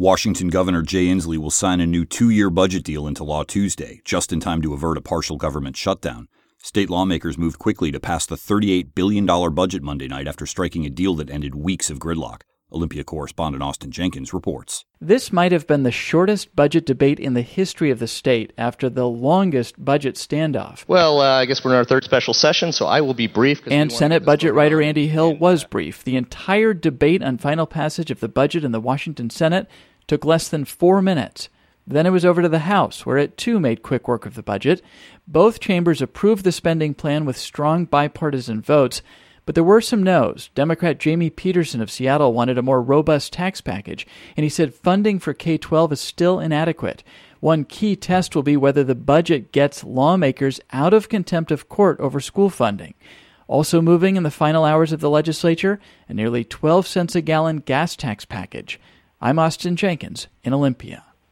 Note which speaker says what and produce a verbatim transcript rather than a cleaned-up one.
Speaker 1: Washington Governor Jay Inslee will sign a new two-year budget deal into law Tuesday, just in time to avert a partial government shutdown. State lawmakers moved quickly to pass the thirty-eight billion dollars budget Monday night after striking a deal that ended weeks of gridlock. Olympia correspondent Austin Jenkins reports.
Speaker 2: This might have been the shortest budget debate in the history of the state after the longest budget standoff.
Speaker 3: Well, uh, I guess we're in our third special session, so I will be brief.
Speaker 2: And Senate budget writer Andy Hill was brief. The entire debate on final passage of the budget in the Washington Senate took less than four minutes. Then it was over to the House, where it too made quick work of the budget. Both chambers approved the spending plan with strong bipartisan votes. But there were some no's. Democrat Jamie Peterson of Seattle wanted a more robust tax package, and he said funding for K twelve is still inadequate. One key test will be whether the budget gets lawmakers out of contempt of court over school funding. Also moving in the final hours of the legislature, a nearly twelve cents a gallon gas tax package. I'm Austin Jenkins in Olympia.